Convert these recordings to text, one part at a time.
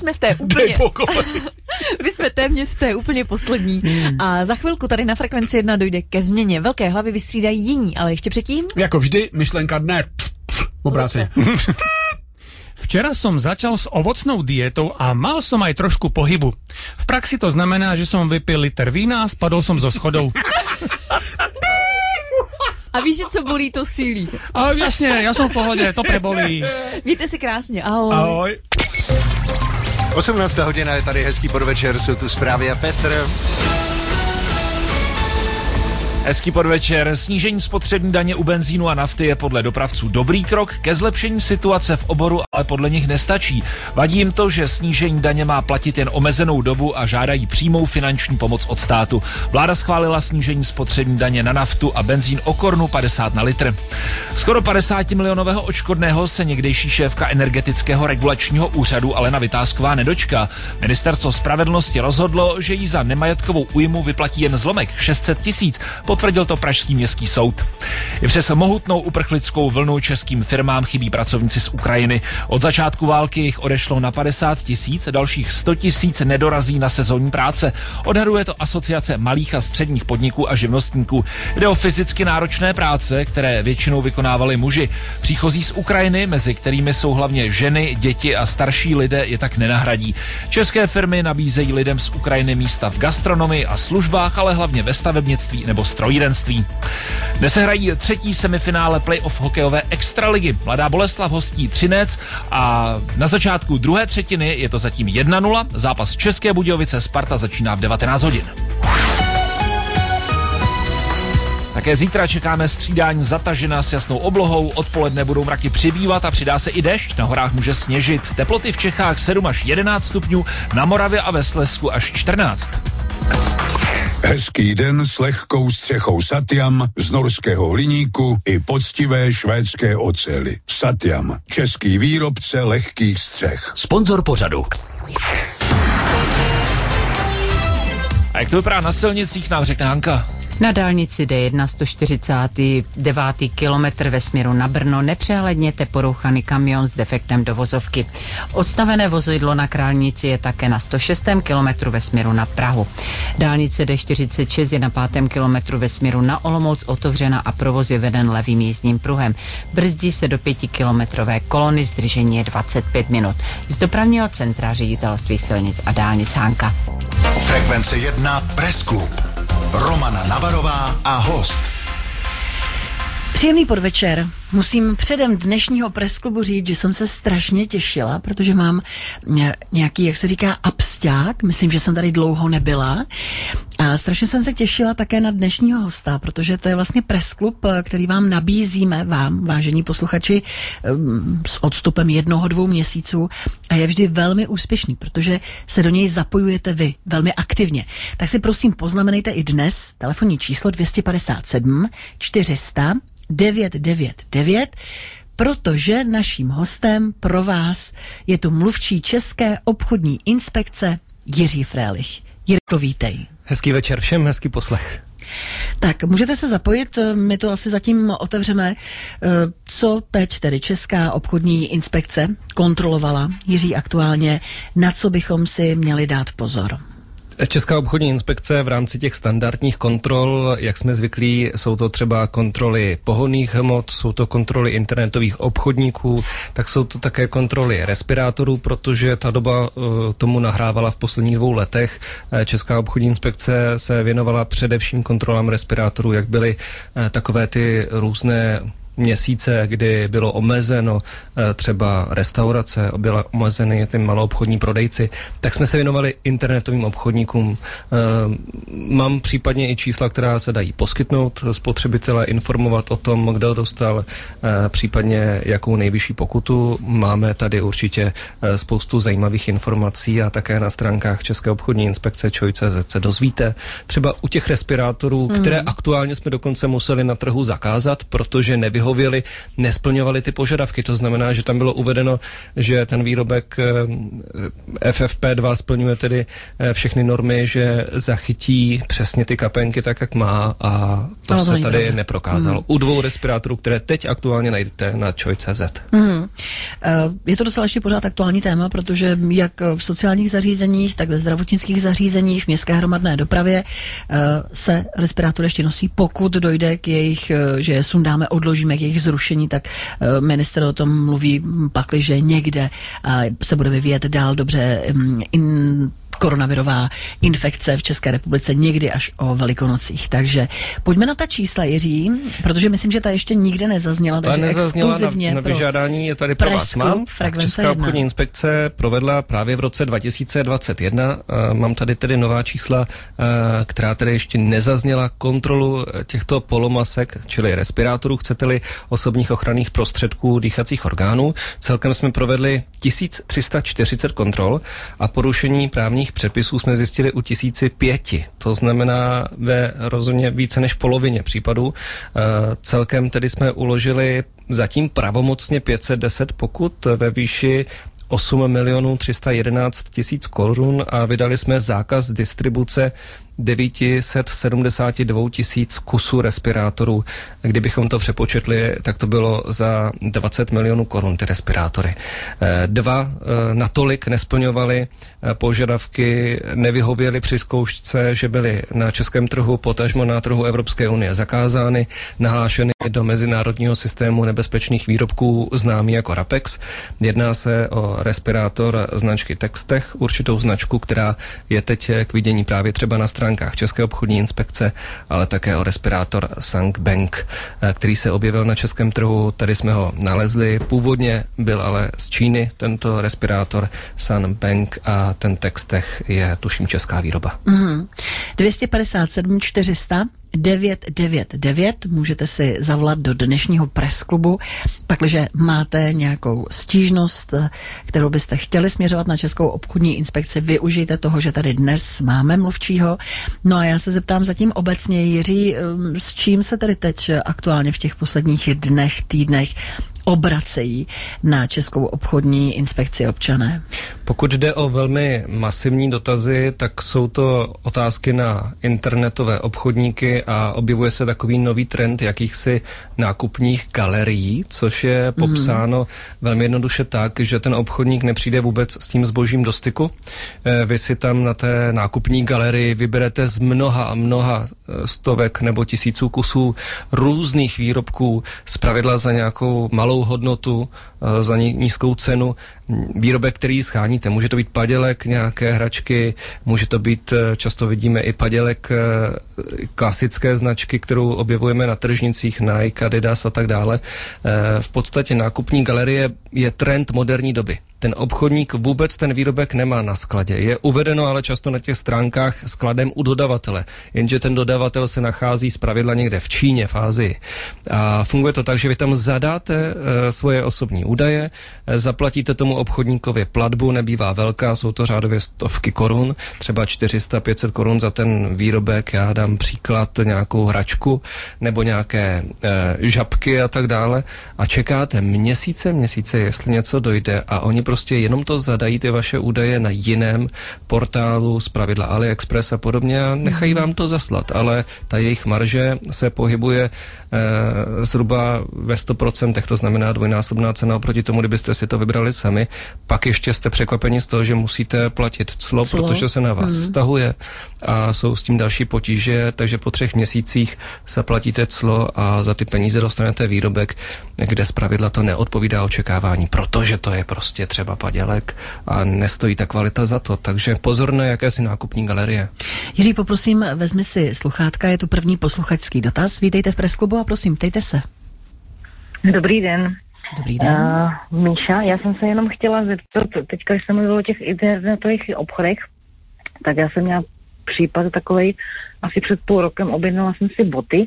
jsme v té úplně... Vy jsme téměř v té úplně poslední. A za chvilku tady na Frekvenci 1 dojde ke změně. Velké hlavy vystřídají jiní, ale ještě předtím... Jako vždy, myšlenka dne. Obráceně. Včera som začal s ovocnou dietou a mal som aj trošku pohybu. V praxi to znamená, že som vypil liter vína a spadol som zo schodov. A víš, že co bolí, to sílí. A jasně, já jsem v pohodě, to prebolí. Mějte se krásně, ahoj. Ahoj. 18. hodina je tady, hezký podvečer, jsou tu zprávy a Petr. Hezký podvečer. Snížení spotřební daně u benzínu a nafty je podle dopravců dobrý krok ke zlepšení situace v oboru, ale podle nich nestačí. Vadí jim to, že snížení daně má platit jen omezenou dobu a žádají přímou finanční pomoc od státu. Vláda schválila snížení spotřební daně na naftu a benzín o 1,50 Kč na litr. Skoro 50 milionového odškodného se někdejší šéfka energetického regulačního úřadu Alena Vitásková nedočká. Ministerstvo spravedlnosti rozhodlo, že jí za nemajetkovou újmu vyplatí jen zlomek 600 000. Potvrdil to pražský městský soud. I přes mohutnou uprchlickou vlnu českým firmám chybí pracovníci z Ukrajiny. Od začátku války jich odešlo na 50 000, dalších 100 000 nedorazí na sezónní práce. Odhaduje to Asociace malých a středních podniků a živnostníků. Jde o fyzicky náročné práce, které většinou vykonávali muži. Příchozí z Ukrajiny, mezi kterými jsou hlavně ženy, děti a starší lidé, je tak nenahradí. České firmy nabízejí lidem z Ukrajiny místa v gastronomii a službách, ale hlavně ve stavebnictví nebo strojírenství. Dnes se hrají třetí semifinále playoff hokejové extraligy. Mladá Boleslav hostí Třinec a na začátku druhé třetiny je to zatím 1-0. Zápas České Budějovice Sparta začíná v 19 hodin. Také zítra čekáme střídání zatažena s jasnou oblohou, odpoledne budou mraky přibývat a přidá se i déšť, na horách může sněžit. Teploty v Čechách 7 až 11 stupňů, na Moravě a ve Slezsku až 14. Hezký den s lehkou střechou Satyam z norského hliníku i poctivé švédské oceli. Satyam, český výrobce lehkých střech. Sponzor pořadu. A jak to vypadá na silnicích, nám řekne Hanka. Na dálnici D1 149. kilometr ve směru na Brno nepřehledněte porouchaný kamion s defektem do vozovky. Odstavené vozidlo na Králnici je také na 106. kilometru ve směru na Prahu. Dálnice D46 je na 5. kilometru ve směru na Olomouc otevřena a provoz je veden levým jízdním pruhem. Brzdí se do 5kilometrové kolony, zdržení je 25 minut. Z dopravního centra Ředitelství silnic a dálnic Hanka. Frekvence 1 Press Club. Romana Navarová a host. Příjemný podvečer. Musím předem dnešního pressklubu říct, že jsem se strašně těšila, protože mám nějaký, jak se říká, absťák. Myslím, že jsem tady dlouho nebyla. A strašně jsem se těšila také na dnešního hosta, protože to je vlastně pressklub, který vám nabízíme, vám, vážení posluchači, s odstupem 1-2 měsíců a je vždy velmi úspěšný, protože se do něj zapojujete vy velmi aktivně. Tak si prosím poznamenejte i dnes telefonní číslo 257 400 999, protože naším hostem pro vás je tu mluvčí České obchodní inspekce Jiří Frélich. Jirko, vítej. Hezký večer všem, hezký poslech. Tak, můžete se zapojit, my to asi zatím otevřeme. Co teď tedy Česká obchodní inspekce kontrolovala, Jiří, aktuálně, na co bychom si měli dát pozor? Česká obchodní inspekce v rámci těch standardních kontrol, jak jsme zvyklí, jsou to třeba kontroly pohonných hmot, jsou to kontroly internetových obchodníků, tak jsou to také kontroly respirátorů, protože ta doba tomu nahrávala v posledních 2 letech. Česká obchodní inspekce se věnovala především kontrolám respirátorů, jak byly takové ty různé měsíce, kdy bylo omezeno třeba restaurace, byla omezeny ty maloobchodní prodejci, tak jsme se věnovali internetovým obchodníkům. Mám případně i čísla, která se dají poskytnout spotřebitele, informovat o tom, kdo dostal případně jakou nejvyšší pokutu. Máme tady určitě spoustu zajímavých informací a také na stránkách České obchodní inspekce ČOI.cz se dozvíte. Třeba u těch respirátorů, které aktuálně jsme dokonce museli na trhu zakázat, protože nevyhovují vyhověly, nesplňovaly ty požadavky. To znamená, že tam bylo uvedeno, že ten výrobek FFP2 splňuje tedy všechny normy, že zachytí přesně ty kapenky tak, jak má, a to se tady neprokázalo. U 2 respirátorů, které teď aktuálně najdete na choice.cz. Je to docela ještě pořád aktuální téma, protože jak v sociálních zařízeních, tak ve zdravotnických zařízeních, v městské hromadné dopravě se respirátory ještě nosí, pokud dojde k jejich, že je sundáme, odložíme k jejich zrušení, tak ministr o tom mluví, pakliže někde se bude vyvíjet dál dobře koronavirová infekce v České republice někdy až o Velikonocích. Takže pojďme na ta čísla, Jiří, protože myslím, že ta ještě nikde nezazněla. Ta nezazněla na vyžádání, je tady pro vás mám. Česká obchodní inspekce provedla právě v roce 2021, mám tady tedy nová čísla, která tedy ještě nezazněla, kontrolu těchto polomasek, čili respirátorů, chcete-li, osobních ochranných prostředků, dýchacích orgánů. Celkem jsme provedli 1340 kontrol a porušení právních předpisů jsme zjistili u 1005. To znamená ve rozhodně více než polovině případů. Celkem tedy jsme uložili zatím pravomocně 510 pokut ve výši 8 311 000 korun a vydali jsme zákaz distribuce 972 000 kusů respirátorů. Kdybychom to přepočetli, tak to bylo za 20 milionů korun ty respirátory. 2 natolik nesplňovali požadavky, nevyhověli při zkoušce, že byly na českém trhu, potažmo na trhu Evropské unie zakázány, nahlášeny do mezinárodního systému nebezpečných výrobků známý jako RAPEX. Jedná se o respirátor značky Textech, určitou značku, která je teď k vidění právě třeba na stránkách České obchodní inspekce, ale také o respirátor Sangbang, který se objevil na českém trhu. Tady jsme ho nalezli. Původně byl ale z Číny tento respirátor Sangbang a ten Textech je, tuším, česká výroba. 257 400 999, můžete si zavolat do dnešního pressklubu, pakliže máte nějakou stížnost, kterou byste chtěli směřovat na Českou obchodní inspekci, využijte toho, že tady dnes máme mluvčího. No a já se zeptám zatím obecně, Jiří, s čím se tady teď aktuálně v těch posledních dnech, týdnech obracejí na Českou obchodní inspekci občané? Pokud jde o velmi masivní dotazy, tak jsou to otázky na internetové obchodníky a objevuje se takový nový trend jakýchsi nákupních galerií, což je popsáno velmi jednoduše tak, že ten obchodník nepřijde vůbec s tím zbožím do styku. Vy si tam na té nákupní galerii vyberete z mnoha stovek nebo tisíců kusů různých výrobků, zpravidla za nějakou malou hodnotu, za nízkou cenu. Výrobek, který scháníte. Může to být padělek nějaké hračky, může to být, často vidíme i padělek klasické značky, kterou objevujeme na tržnicích, Nike, Adidas a tak dále. V podstatě nákupní galerie je trend moderní doby. Ten obchodník vůbec ten výrobek nemá na skladě. Je uvedeno ale často na těch stránkách skladem u dodavatele, jenže ten dodavatel se nachází zpravidla někde v Číně, v Asii. A funguje to tak, že vy tam zadáte svoje osobní údaje, zaplatíte tomu obchodníkovi platbu, nebývá velká, jsou to řádově stovky korun, třeba 400-500 korun za ten výrobek, já dám příklad nějakou hračku nebo nějaké žabky a tak dále a čekáte měsíce, jestli něco dojde a oni prostě jenom to zadají ty vaše údaje na jiném portálu, zpravidla AliExpress a podobně a nechají vám to zaslat, ale ta jejich marže se pohybuje zhruba ve 100%, to znamená dvojnásobná cena oproti tomu, kdybyste si to vybrali sami. Pak ještě jste překvapeni z toho, že musíte platit clo, protože se na vás vztahuje a jsou s tím další potíže, takže po 3 měsících zaplatíte clo a za ty peníze dostanete výrobek, kde zpravidla to neodpovídá očekávání, protože to je prostě třeba padělek a nestojí ta kvalita za to, takže pozor na jakési nákupní galerie. Jiří, poprosím, vezmi si sluchátka, je tu první posluchačský dotaz. Vítejte v Pressklubu a prosím, ptejte se. Dobrý den. Dobrý den. Míša, já jsem se jenom chtěla zeptat, teďka, když jsem mluvil o těch internetových obchodech, tak já jsem měla případ takovej, asi před půl rokem objednala jsem si boty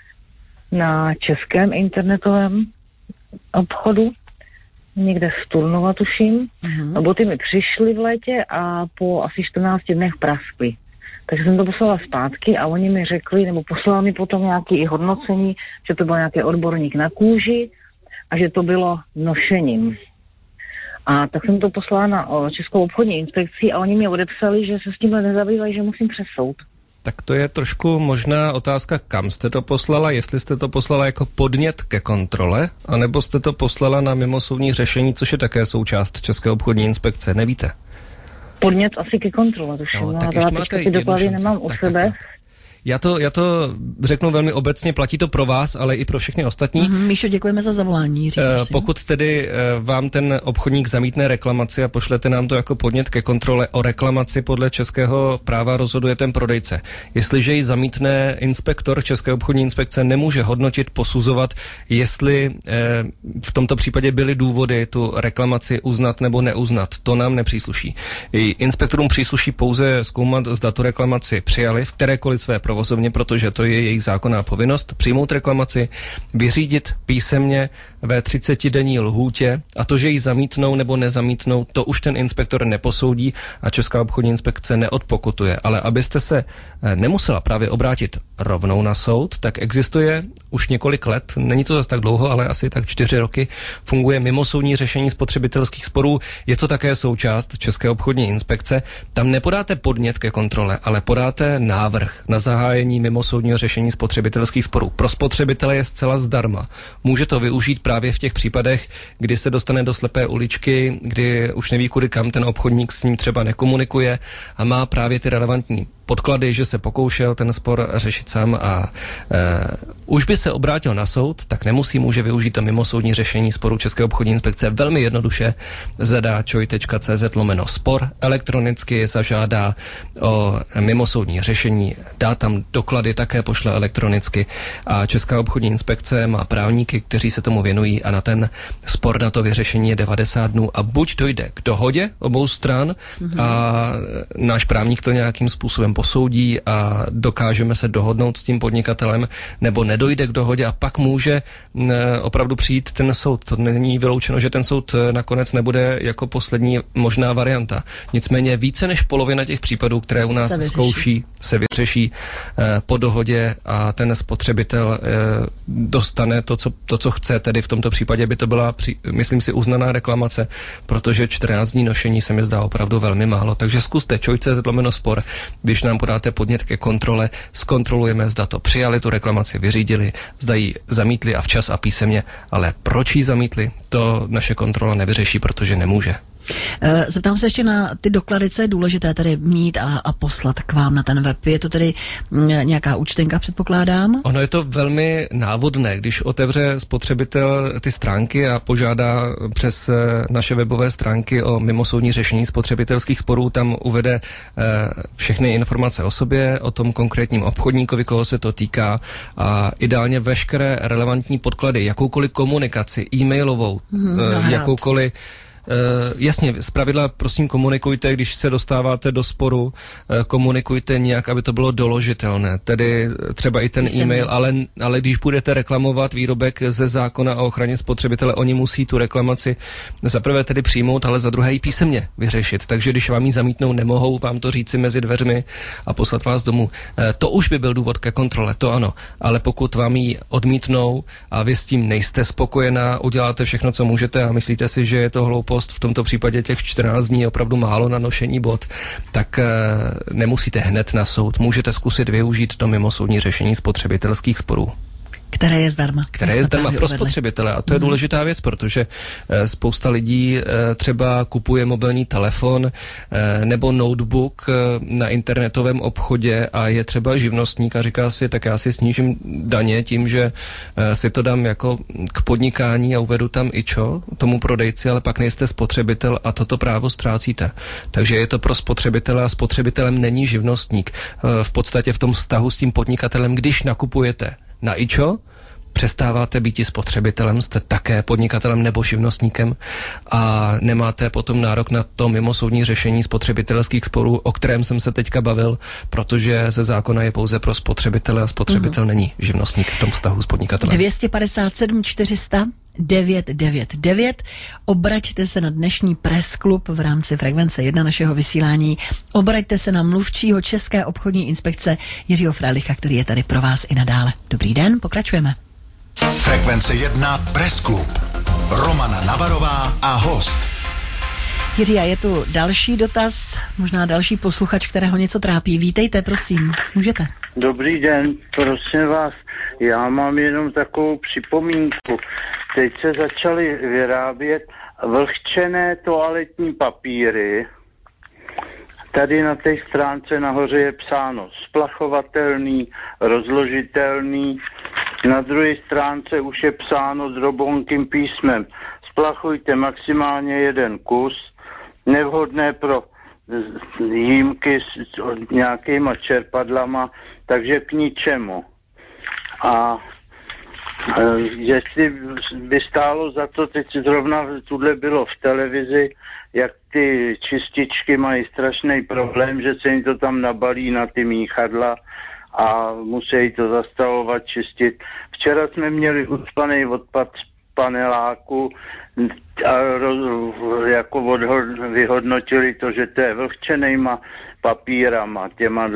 na českém internetovém obchodu, někde z Turnova tuším. Boty mi přišly v létě a po asi 14 dnech praskly. Takže jsem to poslala zpátky a oni mi řekli, nebo poslali mi potom nějaké i hodnocení, že to byl nějaký odborník na kůži a že to bylo nošením. A tak jsem to poslala na Českou obchodní inspekci a oni mi odepsali, že se s tímhle nezabývají, že musím přes soud. Tak to je trošku možná otázka, kam jste to poslala, jestli jste to poslala jako podnět ke kontrole, anebo jste to poslala na mimosoudní řešení, což je také součást České obchodní inspekce, nevíte? Podnět asi ke kontrole, tuším. Tak ještě máte ty doklady nemám u sebe. Tak. Já to řeknu velmi obecně, platí to pro vás, ale i pro všechny ostatní. Míšo, děkujeme za zavolání. Pokud tedy vám ten obchodník zamítne reklamaci a pošlete nám to jako podnět ke kontrole, o reklamaci podle českého práva rozhoduje ten prodejce. Jestliže ji zamítne inspektor České obchodní inspekce, nemůže hodnotit, posuzovat, jestli v tomto případě byly důvody tu reklamaci uznat nebo neuznat. To nám nepřísluší. Inspektorům přísluší pouze zkoumat, zda tu reklamaci přijali v kterékoliv své provozovně, protože to je jejich zákonná povinnost, přijmout reklamaci, vyřídit písemně ve 30denní lhůtě a to, že ji zamítnou nebo nezamítnou, to už ten inspektor neposoudí a Česká obchodní inspekce neodpokutuje. Ale abyste se nemusela právě obrátit rovnou na soud, tak existuje už několik let, není to zase tak dlouho, ale asi tak 4 roky, funguje mimosoudní řešení spotřebitelských sporů. Je to také součást České obchodní inspekce. Tam nepodáte podnět ke kontrole, ale podáte návrh na zahájení mimosoudního řešení spotřebitelských sporů. Pro spotřebitele je zcela zdarma. Může to využít právě v těch případech, kdy se dostane do slepé uličky, kdy už neví kudy kam, ten obchodník s ním třeba nekomunikuje a má právě ty relevantní podklady, že se pokoušel ten spor řešit sám a už by se obrátil na soud, tak nemusí, může využít to mimosoudní řešení sporu České obchodní inspekce velmi jednoduše. Zadá čoj.cz/spor, elektronicky zažádá o mimosoudní řešení, dá tam doklady, také pošle elektronicky a Česká obchodní inspekce má právníky, kteří se tomu věnují a na ten spor, na to vyřešení je 90 dnů a buď dojde k dohodě obou stran a náš právník to nějakým způsobem posoudí a dokážeme se dohodnout s tím podnikatelem, nebo nedojde k dohodě a pak může opravdu přijít ten soud. To není vyloučeno, že ten soud nakonec nebude jako poslední možná varianta. Nicméně více než polovina těch případů, které u nás zkouší, se vyřeší po dohodě a ten spotřebitel dostane to, co chce, tedy v tomto případě by to byla, myslím si, uznaná reklamace, protože 14 dní nošení se mi zdá opravdu velmi málo. Takže zkuste čoj.cz/spor, když nám podáte podnět ke kontrole, zkontrolujeme, zda to přijali, tu reklamaci vyřídili, zda ji zamítli a včas a písemně, ale proč ji zamítli, to naše kontrola nevyřeší, protože nemůže. Zeptám se ještě na ty doklady, co je důležité tady mít a poslat k vám na ten web. Je to tedy nějaká účtenka, předpokládám? Ono je to velmi návodné, když otevře spotřebitel ty stránky a požádá přes naše webové stránky o mimosoudní řešení spotřebitelských sporů, tam uvede všechny informace o sobě, o tom konkrétním obchodníkovi, koho se to týká a ideálně veškeré relevantní podklady, jakoukoliv komunikaci, e-mailovou, jakoukoliv. Jasně, zpravidla prosím komunikujte, když se dostáváte do sporu, komunikujte nějak, aby to bylo doložitelné, tedy třeba i ten e-mail, ale když budete reklamovat výrobek ze zákona o ochraně spotřebitele, oni musí tu reklamaci za prvé tedy přijmout, ale za druhé i písemně vyřešit, takže když vám ji zamítnou, nemohou vám to říci mezi dveřmi a poslat vás domů. To už by byl důvod ke kontrole, to ano, ale pokud vám ji odmítnou a vy s tím nejste spokojená, uděláte všechno, co můžete a myslíte si, že je to hloupost, v tomto případě těch 14 dní je opravdu málo na nošení bot, tak nemusíte hned na soud. Můžete zkusit využít to mimosoudní řešení spotřebitelských sporů. Které je zdarma. Které je zdarma pro spotřebitele. A to je důležitá věc, protože spousta lidí třeba kupuje mobilní telefon nebo notebook na internetovém obchodě a je třeba živnostník a říká si, tak já si snížím daně tím, že si to dám jako k podnikání a uvedu tam ičo tomu prodejci, ale pak nejste spotřebitel a toto právo ztrácíte. Takže je to pro spotřebitele a spotřebitelem není živnostník. V podstatě v tom vztahu s tím podnikatelem, když nakupujete na ičo, přestáváte být spotřebitelem, jste také podnikatelem nebo živnostníkem a nemáte potom nárok na to mimosoudní řešení spotřebitelských sporů, o kterém jsem se teďka bavil, protože ze zákona je pouze pro spotřebitele a spotřebitel není živnostník v tom vztahu s podnikatelem. 257 400 999. Obraťte se na dnešní pressklub v rámci Frekvence 1 našeho vysílání. Obraťte se na mluvčího České obchodní inspekce Jiřího Fralicha, který je tady pro vás i nadále. Dobrý den, pokračujeme. Frekvence 1 pressklub. Romana Navarová a host. Jiří, a je tu další dotaz, možná další posluchač, kterého něco trápí. Vítejte, prosím, můžete. Dobrý den, prosím vás, já mám jenom takovou připomínku. Teď se začaly vyrábět vlhčené toaletní papíry. Tady na té stránce nahoře je psáno splachovatelný, rozložitelný. Na druhé stránce už je psáno drobonkým písmem. Splachujte maximálně jeden kus, nevhodné pro jímky s nějakýma čerpadlama, takže k ničemu. A jestli by stálo za to, teď zrovna tuhle bylo v televizi, jak ty čističky mají strašný problém, že se jim to tam nabalí na ty míchadla a musí to zastavovat, čistit. Včera jsme měli ucpaný odpad z paneláku a vyhodnotili to, že to je vlhčenýma papírama, těma.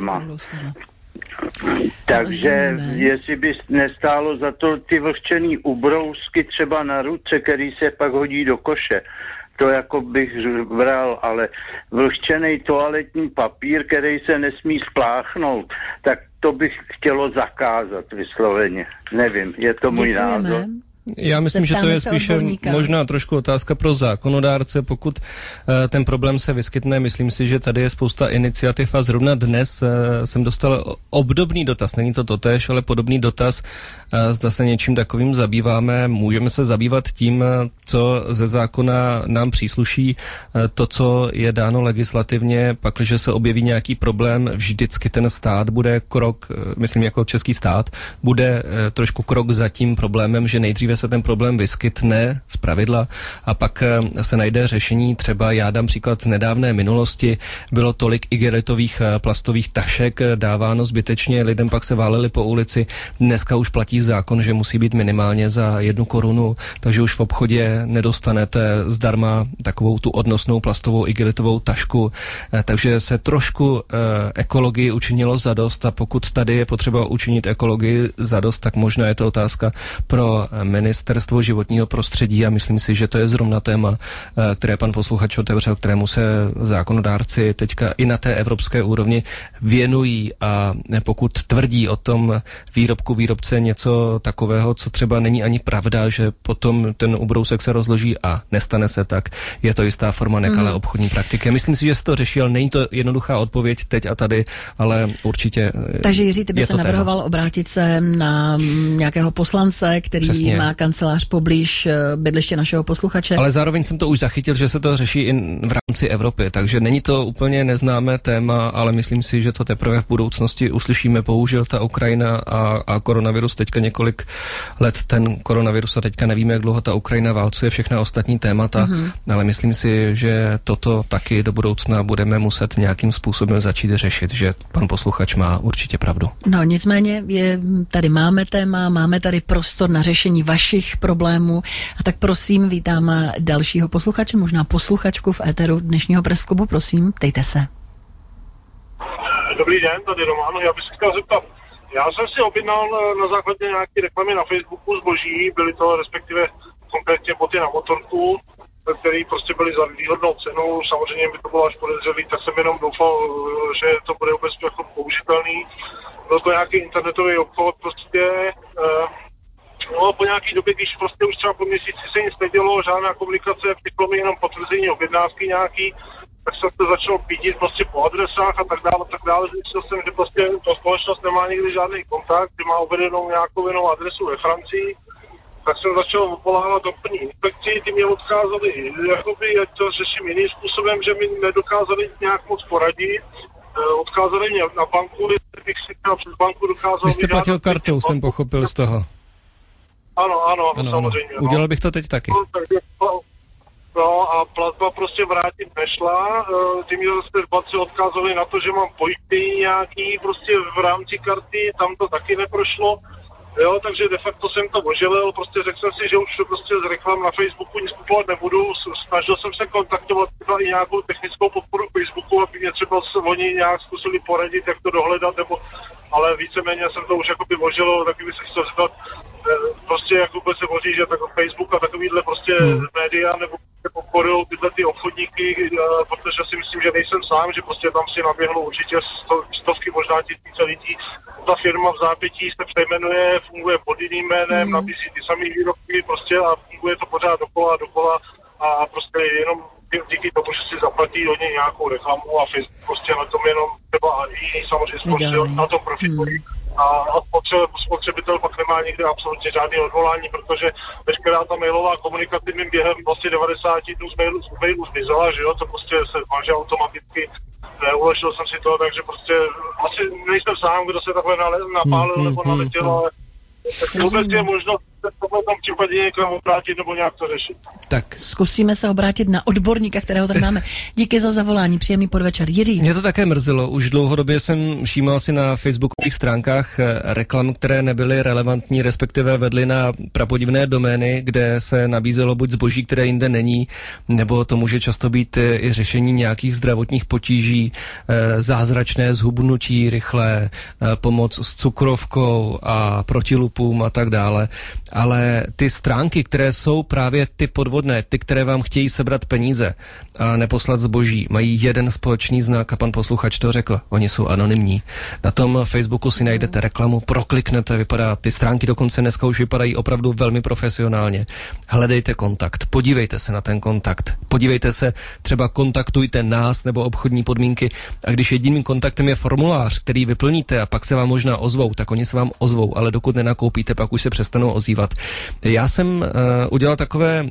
Takže jestli by nestálo za to ty vlhčený ubrousky třeba na ruce, který se pak hodí do koše, to jako bych bral, ale vlhčený toaletní papír, který se nesmí spláchnout, tak to bych chtělo zakázat vysloveně. Nevím, je to můj názor. Já myslím, že to je spíše možná trošku otázka pro zákonodárce, pokud ten problém se vyskytne. Myslím si, že tady je spousta iniciativ a zrovna dnes jsem dostal obdobný dotaz. Není to totéž, ale podobný dotaz. Zda se něčím takovým zabýváme. Můžeme se zabývat tím, co ze zákona nám přísluší, to, co je dáno legislativně, pakliže se objeví nějaký problém, vždycky ten stát bude krok, myslím jako český stát, bude trošku krok za tím problémem, že nejdříve se ten problém vyskytne zpravidla a pak se najde řešení. Třeba já dám příklad z nedávné minulosti, bylo tolik igelitových plastových tašek dáváno zbytečně, lidem pak se váleli po ulici. Dneska už platí zákon, že musí být minimálně za 1 korunu, takže už v obchodě nedostanete zdarma takovou tu odnosnou plastovou igelitovou tašku, takže se trošku ekologii učinilo zadost a pokud tady je potřeba učinit ekologii zadost, tak možná je to otázka pro Ministerstvo životního prostředí a myslím si, že to je zrovna téma, které pan posluchač otevřel, kterému se zákonodárci teďka i na té evropské úrovni věnují a pokud tvrdí o tom výrobce něco takového, co třeba není ani pravda, že potom ten ubrousek se rozloží a nestane se tak, je to jistá forma nekalé obchodní praktiky. Myslím si, že se to řeší, ale není to jednoduchá odpověď teď a tady, ale určitě. Takže Jiří, ty by se navrhoval obrátit se na nějakého poslance, který Přesně. má kancelář poblíž bydliště našeho posluchače. Ale zároveň jsem to už zachytil, že se to řeší i v rámci Evropy, takže není to úplně neznámé téma, ale myslím si, že to teprve v budoucnosti uslyšíme. Bohužel ta Ukrajina a koronavirus teďka několik let, ten koronavirus a teďka nevíme, jak dlouho ta Ukrajina válcuje všechna ostatní témata, ale myslím si, že toto taky do budoucna budeme muset nějakým způsobem začít řešit, že pan posluchač má určitě pravdu. No nicméně tady máme téma, máme tady prostor na řešení vašich problémů a tak prosím, vítám dalšího posluchače, možná posluchačku v éteru dnešního pressklubu, prosím, ptejte se. Dobrý den, tady Roman, já bych se chtěl zeptat, já jsem si objednal na základě nějaké reklamy na Facebooku zboží, byly to respektive konkrétně boty na motorku, které prostě byly za výhodnou cenu, samozřejmě by to bylo až podezřelý, tak jsem jenom doufal, že to bude vůbec jako použitelný. Byl to nějaký internetový obchod, prostě po nějaký době, když prostě už třeba po měsíci se nic nedělo, žádná komunikace, přišlo mi jenom potvrzení objednávky nějaký, tak jsem to začal pídit prostě po adresách a tak dále. Zjistil jsem, že prostě ta společnost nemá nikdy žádný kontakt, že má uvedenou nějakou jinou adresu ve Francii, tak jsem začal volávat obchodní inspekci, ty mě odkázali, jakoby, ať to řeším jiným způsobem, že mi nedokázali nějak moc poradit, odkázali mě na banku, bych si přes banku dokázal... Vy jste platil kartou, jsem pochopil z toho. Ano, samozřejmě. Udělal bych to teď taky. No a platba prostě vrátit nešla. Ty mě zase v bance odkázali na to, že mám pojištění nějaký prostě v rámci karty, tam to taky neprošlo. Jo, takže de facto jsem to oželil, prostě řekl jsem si, že už prostě z reklam na Facebooku nic kupovat nebudu, snažil jsem se kontaktovat třeba i nějakou technickou podporu Facebooku, aby mě třeba oni nějak zkusili poradit, jak to dohledat, nebo, ale víceméně jsem to už jakoby oželil, taky bych se chtěl zeptat, prostě jak vůbec se moží, že tak Facebook a takovýhle prostě média nebo podporují tyhle ty obchodníky, protože si myslím, že nejsem sám, že prostě tam si naběhlo určitě stovky, možná tisíce lidí. Ta firma v zápětí se přejmenuje, funguje pod jiným jménem, nabízí ty samé výrobky prostě a funguje to pořád dokola a prostě jenom díky tomu, že si zaplatí od něj nějakou reklamu a Facebook prostě na tom jenom třeba i samozřejmě na tom profitují. A spotřebitel pak nemá nikde absolutně žádné odvolání, protože veškerá ta mailová komunikace mým během vlastně 90 dnů z mailu zmizela, že jo, to prostě se maže automaticky, uložil jsem si to, takže prostě asi nejsem sám, kdo se takhle napálil nebo naletěl, ale vůbec je možno v tom případě někam obrátit nebo nějak to řešit. Tak. Zkusíme se obrátit na odborníka, kterého tady máme. Díky za zavolání, příjemný podvečer. Jiří. Mě to také mrzelo. Už dlouhodobě jsem všímal si na facebookových stránkách reklam, které nebyly relevantní, respektive vedly na prapodivné domény, kde se nabízelo buď zboží, které jinde není, nebo to může často být i řešení nějakých zdravotních potíží, zázračné zhubnutí rychlé, pomoc s cukrovkou a proti lupům a tak dále. Ale ty stránky, které jsou právě ty podvodné, ty, které vám chtějí sebrat peníze a neposlat zboží, mají jeden společný znak a pan posluchač to řekl, oni jsou anonymní. Na tom Facebooku si najdete reklamu, prokliknete, vypadá, ty stránky dokonce dneska už vypadají opravdu velmi profesionálně. Hledejte kontakt, podívejte se na ten kontakt, podívejte se, třeba kontaktujte nás nebo obchodní podmínky a když jediným kontaktem je formulář, který vyplníte a pak se vám možná ozvou, tak oni se vám ozvou, ale dokud nenakoupíte, pak už se přestanou ozývat. Já jsem udělal takové,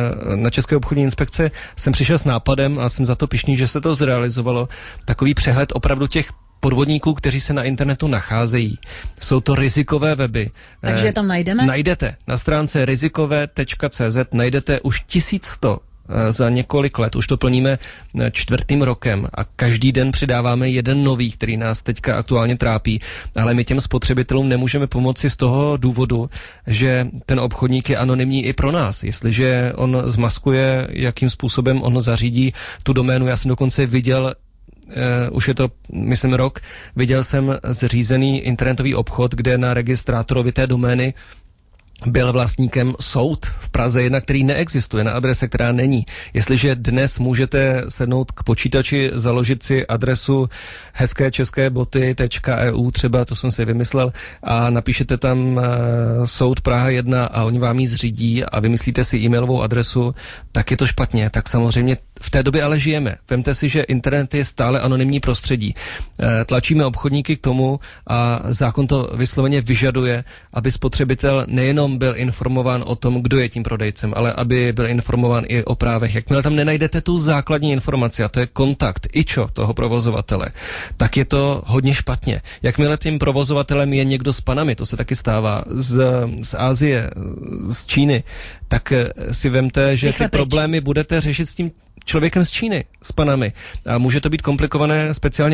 na České obchodní inspekce jsem přišel s nápadem a jsem za to pyšný, že se to zrealizovalo, takový přehled opravdu těch podvodníků, kteří se na internetu nacházejí. Jsou to rizikové weby. Takže je tam najdeme? Najdete. Na stránce rizikové.cz najdete už 1100 za několik let. Už to plníme 4. rokem a každý den přidáváme jeden nový, který nás teďka aktuálně trápí, ale my těm spotřebitelům nemůžeme pomoci z toho důvodu, že ten obchodník je anonymní i pro nás. Jestliže on zmaskuje, jakým způsobem on zařídí tu doménu, já jsem dokonce viděl, už je to, myslím, rok, viděl jsem zřízený internetový obchod, kde na registrátorovi té domény byl vlastníkem soud v Praze 1, který neexistuje, na adrese, která není. Jestliže dnes můžete sednout k počítači, založit si adresu hezkéčeskéboty.eu, třeba, to jsem si vymyslel, a napíšete tam soud Praha 1 a oni vám ji zřídí a vymyslíte si e-mailovou adresu, tak je to špatně. Tak samozřejmě v té době ale žijeme. Vemte si, že internet je stále anonymní prostředí. Tlačíme obchodníky k tomu a zákon to vysloveně vyžaduje, aby spotřebitel nejenom byl informován o tom, kdo je tím prodejcem, ale aby byl informován i o právech. Jakmile tam nenajdete tu základní informaci, a to je kontakt, IČO toho provozovatele, tak je to hodně špatně. Jakmile tím provozovatelem je někdo s Panamy, to se taky stává, z Asie, z Číny, tak si vemte, že ty problémy budete řešit s tím člověkem z Číny, s Panamy. A může to být komplikované speciálně